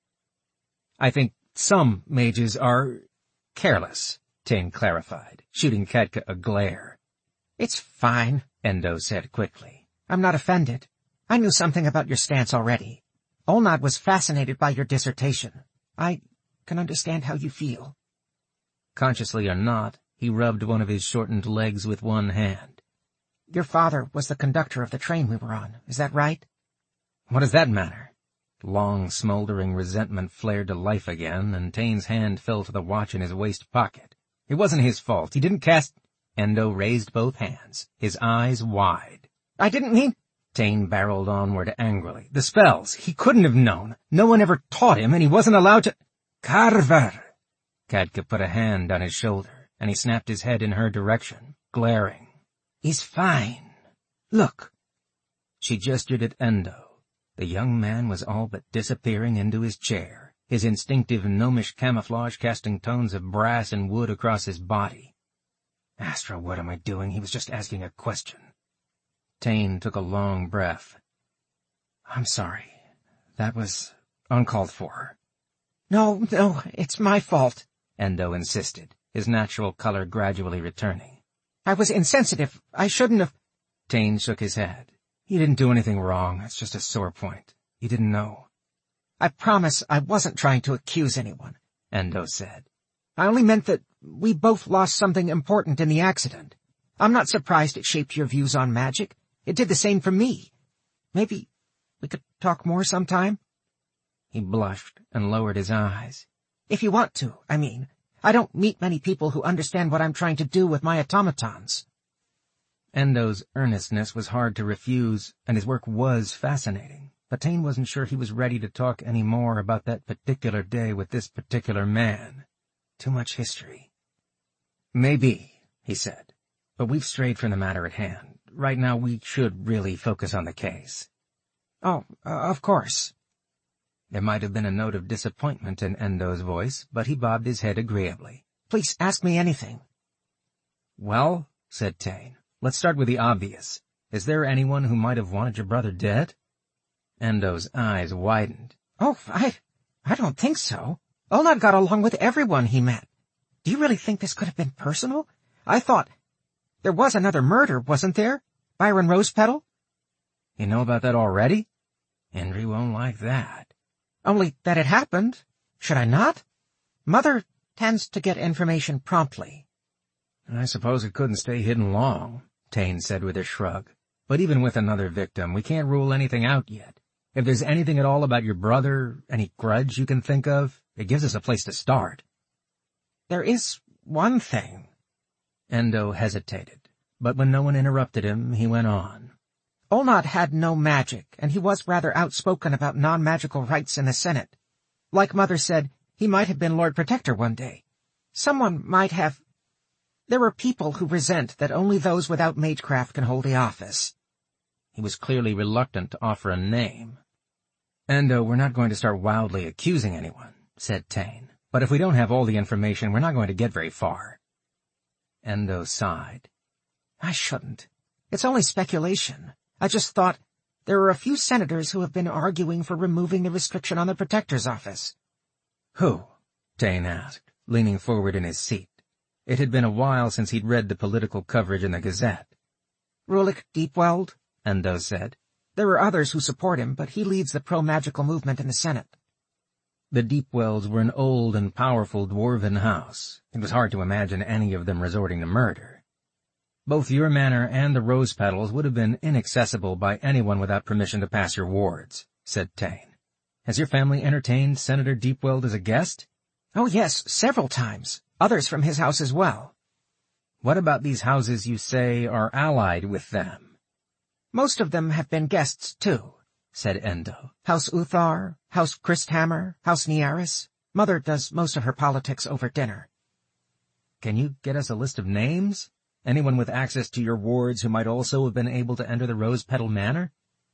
"I think some mages are careless," Tane clarified, shooting Katka a glare. "It's fine," Endo said quickly. "I'm not offended. I knew something about your stance already. Olnod was fascinated by your dissertation. I can understand how you feel." Consciously or not, he rubbed one of his shortened legs with one hand. "Your father was the conductor of the train we were on, is that right?" "What does that matter?" Long, smoldering resentment flared to life again, and Tane's hand fell to the watch in his waist pocket. "It wasn't his fault. He didn't cast—" Endo raised both hands, his eyes wide. "I didn't mean—" Tane barreled onward angrily. "The spells! He couldn't have known. No one ever taught him, and he wasn't allowed to—" "Carver!" Katka put a hand on his shoulder, and he snapped his head in her direction, glaring. "He's fine. Look." She gestured at Endo. The young man was all but disappearing into his chair, his instinctive gnomish camouflage casting tones of brass and wood across his body. "Astra, what am I doing? He was just asking a question." Tane took a long breath. "I'm sorry. That was uncalled for." No, it's my fault," Endo insisted, his natural color gradually returning. "I was insensitive. I shouldn't have—" Tane shook his head. "You didn't do anything wrong. It's just a sore point. You didn't know." "I promise I wasn't trying to accuse anyone," Endo said. "I only meant that we both lost something important in the accident. I'm not surprised it shaped your views on magic. It did the same for me. Maybe we could talk more sometime?" He blushed and lowered his eyes. "If you want to, I mean. I don't meet many people who understand what I'm trying to do with my automatons." Endo's earnestness was hard to refuse, and his work was fascinating, but Tane wasn't sure he was ready to talk any more about that particular day with this particular man. Too much history. "Maybe," he said, "but we've strayed from the matter at hand. Right now we should really focus on the case." "Oh, of course." There might have been a note of disappointment in Endo's voice, but he bobbed his head agreeably. "Please ask me anything." "Well," said Tane, "let's start with the obvious. Is there anyone who might have wanted your brother dead?" Endo's eyes widened. "Oh, I don't think so. Olnod got along with everyone he met. Do you really think this could have been personal? I thought there was another murder, wasn't there? Byron Rosepetal?" "You know about that already? Henry won't like that." "Only that it happened. Should I not? Mother tends to get information promptly." "I suppose it couldn't stay hidden long," Tane said with a shrug. "But even with another victim, we can't rule anything out yet. If there's anything at all about your brother, any grudge you can think of, it gives us a place to start." "There is one thing." Endo hesitated, but when no one interrupted him, he went on. Olnod had no magic, and he was rather outspoken about non-magical rights in the Senate. Like Mother said, he might have been Lord Protector one day. Someone might have... There are people who resent that only those without magecraft can hold the office. He was clearly reluctant to offer a name. "Endo, we're not going to start wildly accusing anyone," said Tane. "But if we don't have all the information, we're not going to get very far." Endo sighed. "I shouldn't. It's only speculation. I just thought there are a few senators who have been arguing for removing the restriction on the Protector's office." "Who?" Tane asked, leaning forward in his seat. It had been a while since he'd read the political coverage in the Gazette. "Rulik Deepweld," Endo said. "There are others who support him, but he leads the pro-magical movement in the Senate." The Deepwelds were an old and powerful dwarven house. It was hard to imagine any of them resorting to murder. Both your manor and the rose petals would have been inaccessible by anyone without permission to pass your wards, said Tane. Has your family entertained Senator Deepweld as a guest? Oh yes, several times. Others from his house as well. What about these houses you say are allied with them? Most of them have been guests too, said Endo. House Uthar, House Christhammer, House Nearis. Mother does most of her politics over dinner. Can you get us a list of names? Anyone with access to your wards who might also have been able to enter the Rose Petal Manor?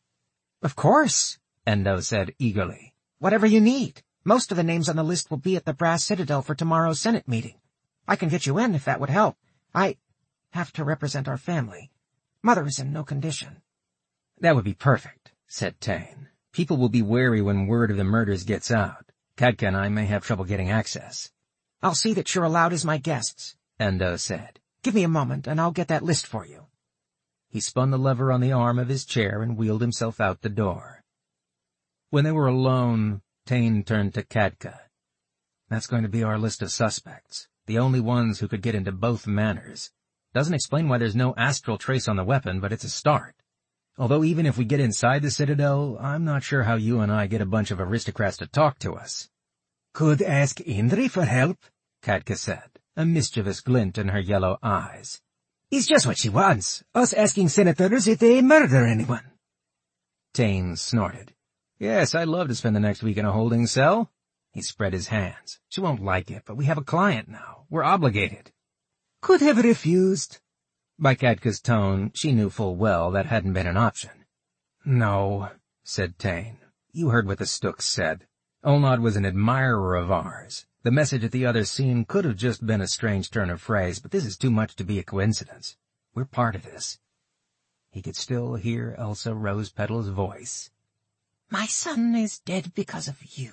Of course, Endo said eagerly. Whatever you need. Most of the names on the list will be at the Brass Citadel for tomorrow's Senate meeting. I can get you in if that would help. I have to represent our family. Mother is in no condition. That would be perfect, said Tane. People will be wary when word of the murders gets out. Kadka and I may have trouble getting access. I'll see that you're allowed as my guests, Endo said. Give me a moment and I'll get that list for you. He spun the lever on the arm of his chair and wheeled himself out the door. When they were alone, Tane turned to Kadka. That's going to be our list of suspects, the only ones who could get into both manors. Doesn't explain why there's no astral trace on the weapon, but it's a start. Although even if we get inside the Citadel, I'm not sure how you and I get a bunch of aristocrats to talk to us. Could ask Indri for help, Kadka said, a mischievous glint in her yellow eyes. It's just what she wants, us asking senators if they murder anyone. Tane snorted. Yes, I'd love to spend the next week in a holding cell. He spread his hands. She won't like it, but we have a client now. We're obligated. Could have refused. By Kadka's tone, she knew full well that hadn't been an option. No, said Tane. You heard what the Stooks said. Olnod was an admirer of ours. The message at the other scene could have just been a strange turn of phrase, but this is too much to be a coincidence. We're part of this. He could still hear Elsa Rosepetal's voice. My son is dead because of you.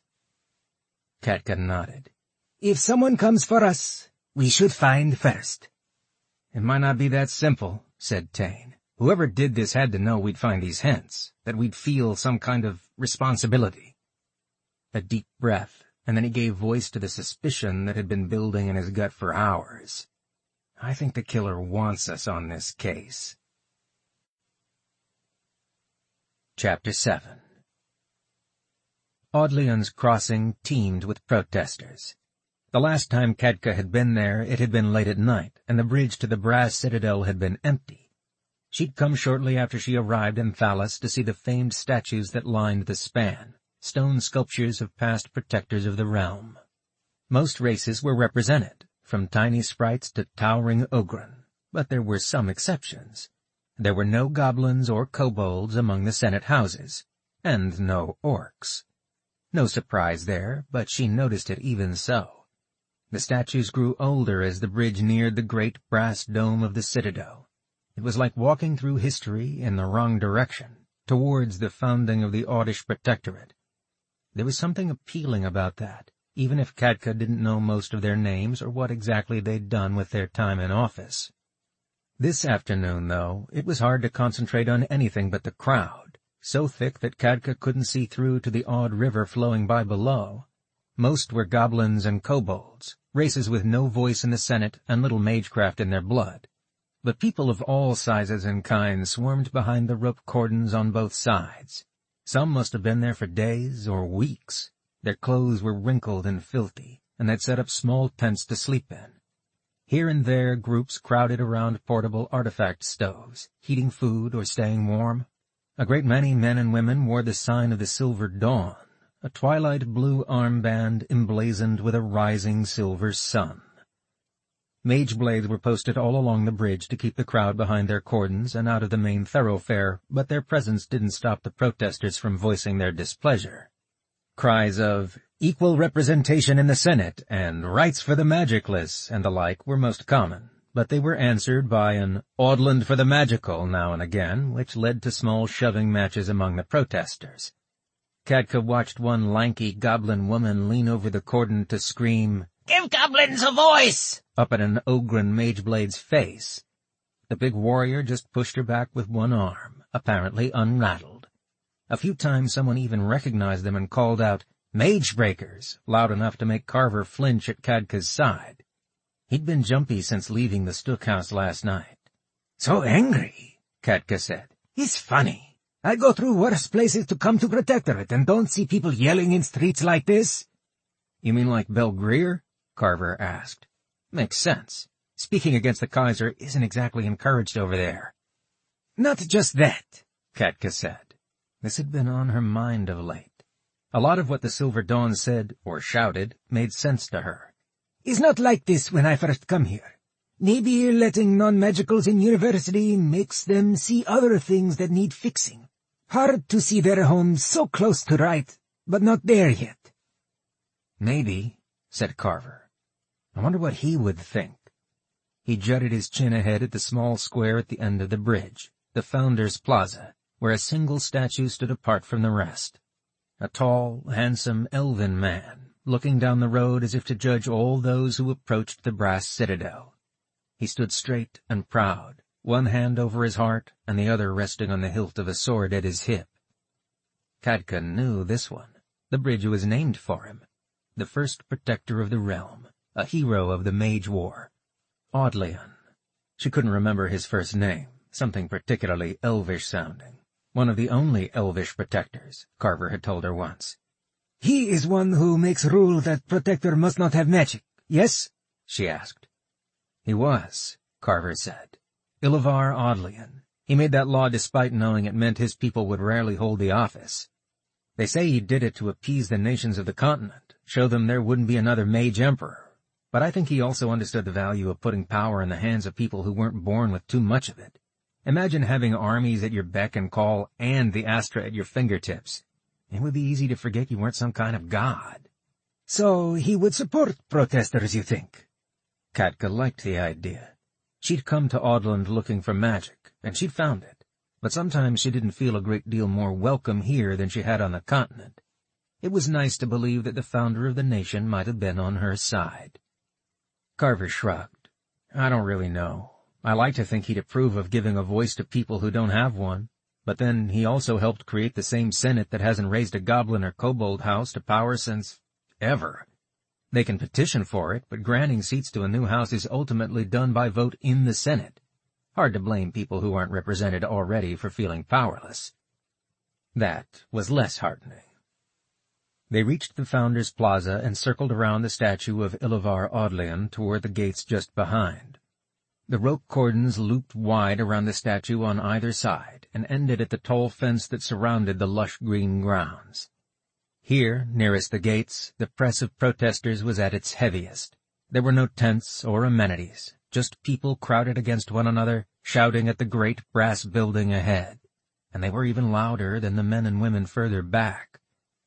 Kadka nodded. If someone comes for us, we should find first. It might not be that simple, said Tane. Whoever did this had to know we'd find these hints, that we'd feel some kind of responsibility. A deep breath, and then he gave voice to the suspicion that had been building in his gut for hours. I think the killer wants us on this case. Chapter 7. Audleyon's Crossing teemed with protesters. The last time Kadka had been there, it had been late at night, and the bridge to the Brass Citadel had been empty. She'd come shortly after she arrived in Thalas to see the famed statues that lined the span, stone sculptures of past protectors of the realm. Most races were represented, from tiny sprites to towering ogren, but there were some exceptions. There were no goblins or kobolds among the Senate houses, and no orcs. No surprise there, but she noticed it even so. The statues grew older as the bridge neared the great brass dome of the Citadel. It was like walking through history in the wrong direction, towards the founding of the Audish Protectorate. There was something appealing about that, even if Kadka didn't know most of their names or what exactly they'd done with their time in office. This afternoon, though, it was hard to concentrate on anything but the crowd, so thick that Kadka couldn't see through to the odd river flowing by below. Most were goblins and kobolds, races with no voice in the Senate and little magecraft in their blood. But people of all sizes and kinds swarmed behind the rope cordons on both sides. Some must have been there for days or weeks. Their clothes were wrinkled and filthy, and they'd set up small tents to sleep in. Here and there groups crowded around portable artifact stoves, heating food or staying warm. A great many men and women wore the sign of the Silver Dawn, a twilight blue armband emblazoned with a rising silver sun. Mage blades were posted all along the bridge to keep the crowd behind their cordons and out of the main thoroughfare, but their presence didn't stop the protesters from voicing their displeasure. Cries of "equal representation in the Senate" and "rights for the magicless" and the like were most common, but they were answered by an "Audland for the magical" now and again, which led to small shoving matches among the protesters. Kadka watched one lanky goblin woman lean over the cordon to scream, "Give goblins a voice!" up at an ogren mageblade's face. The big warrior just pushed her back with one arm, apparently unrattled. A few times someone even recognized them and called out, "Magebreakers," loud enough to make Carver flinch at Kadka's side. He'd been jumpy since leaving the Stook house last night, So angry, Katka said. It's funny. I go through worse places to come to Protectorate and don't see people yelling in streets like this. You mean like Belgrier? Carver asked. Makes sense. Speaking against the Kaiser isn't exactly encouraged over there. Not just that, Katka said. This had been on her mind of late. A lot of what the Silver Dawn said, or shouted, made sense to her. It's not like this when I first come here. Maybe letting non-magicals in university makes them see other things that need fixing. Hard to see their homes so close to right, but not there yet. Maybe, said Carver. I wonder what he would think. He jutted his chin ahead at the small square at the end of the bridge, the Founders Plaza, where a single statue stood apart from the rest. A tall, handsome, elven man, looking down the road as if to judge all those who approached the brass citadel. He stood straight and proud, one hand over his heart and the other resting on the hilt of a sword at his hip. Katka knew this one. The bridge was named for him. The first protector of the realm, a hero of the Mage War. Audleon. She couldn't remember his first name, something particularly elvish-sounding. One of the only elvish protectors, Carver had told her once. He is one who makes rule that Protector must not have magic, yes? She asked. He was, Carver said. Illavar Audleon. He made that law despite knowing it meant his people would rarely hold the office. They say he did it to appease the nations of the continent, show them there wouldn't be another mage emperor. But I think he also understood the value of putting power in the hands of people who weren't born with too much of it. Imagine having armies at your beck and call and the Astra at your fingertips. It would be easy to forget you weren't some kind of god. So he would support protesters, you think? Katka liked the idea. She'd come to Audland looking for magic, and she'd found it. But sometimes she didn't feel a great deal more welcome here than she had on the continent. It was nice to believe that the founder of the nation might have been on her side. Carver shrugged. I don't really know. I like to think he'd approve of giving a voice to people who don't have one. But then he also helped create the same Senate that hasn't raised a goblin or kobold house to power since ever. They can petition for it, but granting seats to a new house is ultimately done by vote in the Senate. Hard to blame people who aren't represented already for feeling powerless. That was less heartening. They reached the Founders Plaza and circled around the statue of Illavar Audleon toward the gates just behind. The rope cordons looped wide around the statue on either side and ended at the tall fence that surrounded the lush green grounds. Here, nearest the gates, the press of protesters was at its heaviest. There were no tents or amenities, just people crowded against one another, shouting at the great brass building ahead. And they were even louder than the men and women further back.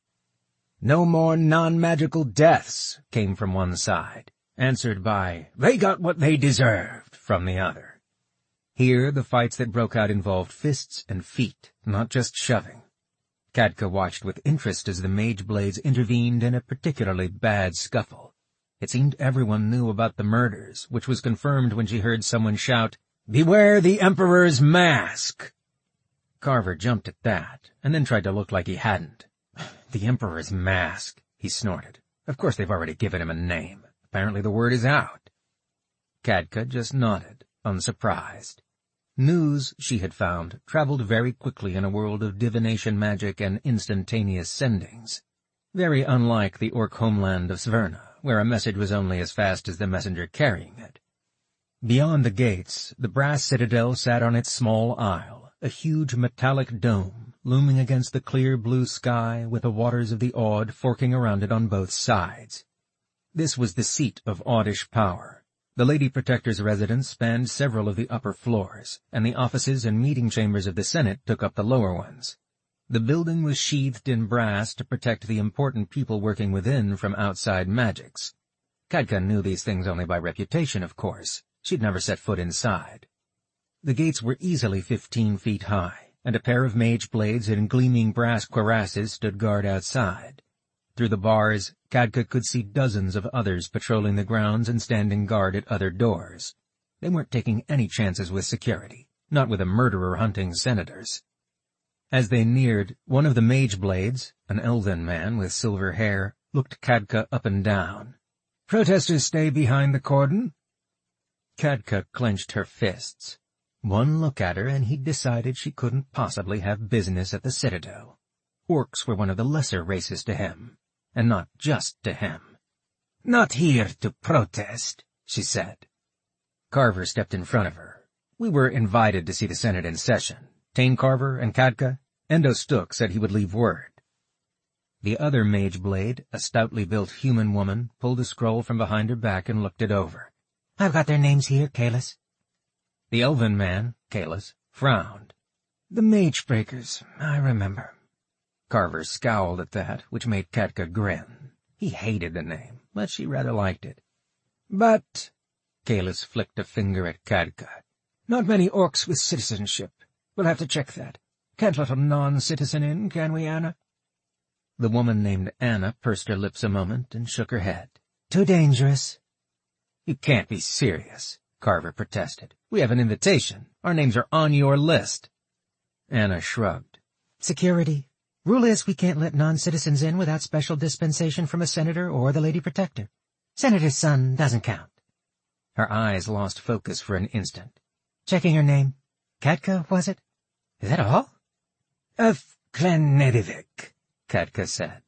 No more non-magical deaths came from one side, answered by, "They got what they deserved," from the other. Here, the fights that broke out involved fists and feet, not just shoving. Katka watched with interest as the mage blades intervened in a particularly bad scuffle. It seemed everyone knew about the murders, which was confirmed when she heard someone shout, "Beware the Emperor's mask!" Carver jumped at that, and then tried to look like he hadn't. "The Emperor's mask," he snorted. "Of course they've already given him a name. Apparently the word is out." Katka just nodded, unsurprised. News, she had found, traveled very quickly in a world of divination magic and instantaneous sendings. Very unlike the orc homeland of Sverna, where a message was only as fast as the messenger carrying it. Beyond the gates, the brass citadel sat on its small isle, a huge metallic dome, looming against the clear blue sky with the waters of the Aud forking around it on both sides. This was the seat of Audish power. The Lady Protector's residence spanned several of the upper floors, and the offices and meeting chambers of the Senate took up the lower ones. The building was sheathed in brass to protect the important people working within from outside magics. Katka knew these things only by reputation, of course. She'd never set foot inside. The gates were easily 15 feet high, and a pair of mage blades in gleaming brass cuirasses stood guard outside. Through the bars, Katka could see dozens of others patrolling the grounds and standing guard at other doors. They weren't taking any chances with security, not with a murderer hunting senators. As they neared, one of the mage blades, an elven man with silver hair, looked Katka up and down. "Protesters stay behind the cordon?" Katka clenched her fists. One look at her and he'd decided she couldn't possibly have business at the Citadel. Orcs were one of the lesser races to him, and not just to him. "Not here to protest," she said. Carver stepped in front of her. We were invited to see the Senate in session. Tane Carver and Kadka. Endo Stook said he would leave word. The other mage blade, a stoutly built human woman, pulled a scroll from behind her back and looked it over. "I've got their names here, Kalis." The elven man, Kalis, frowned. "The Magebreakers, I remember." Carver scowled at that, which made Kadka grin. He hated the name, but she rather liked it. "But—" Kalis flicked a finger at Kadka. "Not many orcs with citizenship. We'll have to check that. Can't let a non-citizen in, can we, Anna?" The woman named Anna pursed her lips a moment and shook her head. "Too dangerous." "You can't be serious," Carver protested. "We have an invitation. Our names are on your list." Anna shrugged. "Security. Rule is we can't let non-citizens in without special dispensation from a senator or the Lady Protector. Senator's son doesn't count." Her eyes lost focus for an instant. "Checking her name. Kadka, was it? Is that all?" "Of Clennedivik," Kadka said.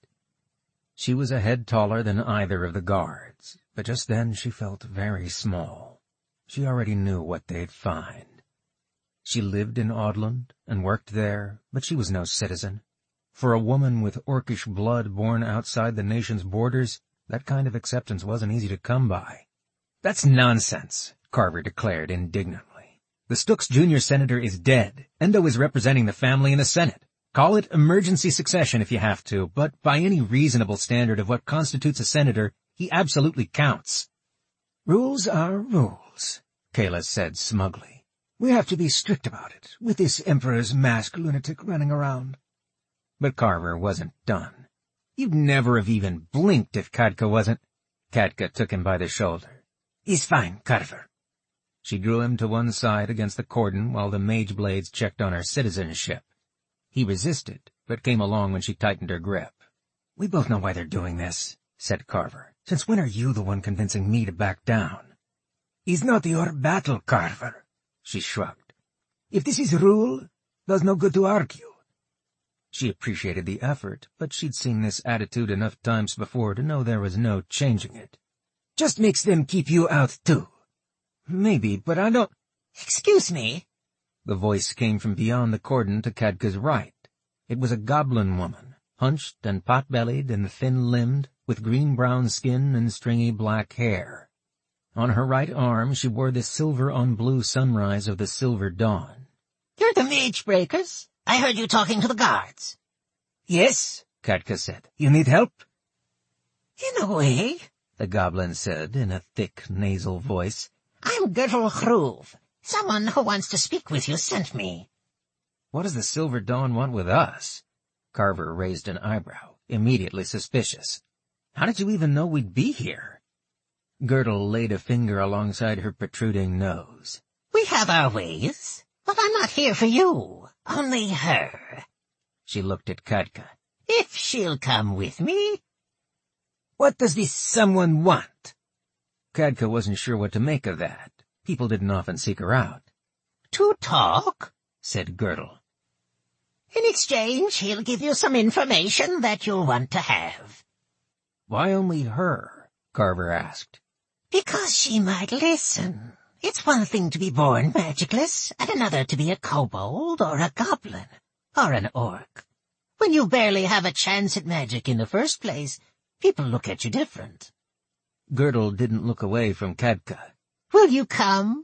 She was a head taller than either of the guards, but just then she felt very small. She already knew what they'd find. She lived in Audland and worked there, but she was no citizen. For a woman with orcish blood born outside the nation's borders, that kind of acceptance wasn't easy to come by. "That's nonsense," Carver declared indignantly. "The Stooks Junior Senator is dead. Endo is representing the family in the Senate. Call it emergency succession if you have to, but by any reasonable standard of what constitutes a senator, he absolutely counts." "Rules are rules," Kalis said smugly. "We have to be strict about it, with this Emperor's Mask lunatic running around." But Carver wasn't done. "You'd never have even blinked if Kadka wasn't—" Kadka took him by the shoulder. "He's fine, Carver." She drew him to one side against the cordon while the mage blades checked on her citizenship. He resisted, but came along when she tightened her grip. "We both know why they're doing this," said Carver. "Since when are you the one convincing me to back down?" "Is not your battle, Carver." She shrugged. "If this is rule, does no good to argue." She appreciated the effort, but she'd seen this attitude enough times before to know there was no changing it. "Just makes them keep you out, too." "Maybe, but I don't—" "Excuse me." The voice came from beyond the cordon to Kadka's right. It was a goblin woman, hunched and pot-bellied and thin-limbed, with green-brown skin and stringy black hair. On her right arm she wore the silver-on-blue sunrise of the Silver Dawn. "You're the Magebreakers? I heard you talking to the guards." "Yes," Kadka said. "You need help?" "In a way," the goblin said in a thick, nasal voice. "I'm Gertl Hruv. Someone who wants to speak with you sent me." "What does the Silver Dawn want with us?" Carver raised an eyebrow, immediately suspicious. "How did you even know we'd be here?" Gertl laid a finger alongside her protruding nose. "We have our ways, but I'm not here for you, only her." She looked at Kadka. "If she'll come with me." "What does this someone want?" Kadka wasn't sure what to make of that. People didn't often seek her out. "To talk," said Gertl. "In exchange, he'll give you some information that you'll want to have." "Why only her?" Carver asked. "Because she might listen. It's one thing to be born magicless, and another to be a kobold or a goblin, or an orc. When you barely have a chance at magic in the first place, people look at you different." Gertl didn't look away from Kadka. "Will you come?"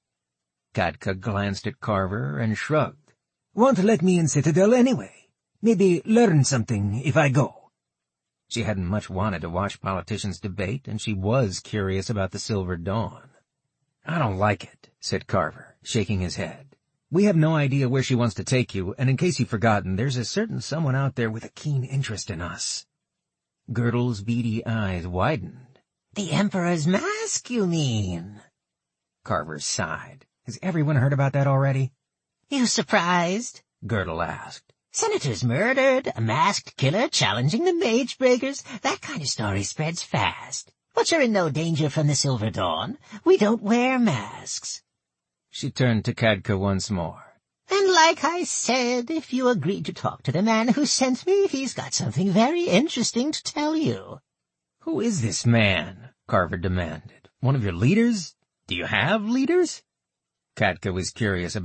Kadka glanced at Carver and shrugged. "Won't let me in Citadel anyway. Maybe learn something if I go." She hadn't much wanted to watch politicians debate, and she was curious about the Silver Dawn. "I don't like it," said Carver, shaking his head. "We have no idea where she wants to take you, and in case you've forgotten, there's a certain someone out there with a keen interest in us." Gertl's beady eyes widened. "The Emperor's Mask, you mean?" Carver sighed. "Has everyone heard about that already?" "You surprised?" Gertl asked. "Senators murdered, a masked killer challenging the Magebreakers. That kind of story spreads fast. But you're in no danger from the Silver Dawn. We don't wear masks." She turned to Kadka once more. And like I said, if you agree to talk to the man who sent me, he's got something very interesting to tell you. Who is this man? Carver demanded. One of your leaders? Do you have leaders? Kadka was curious about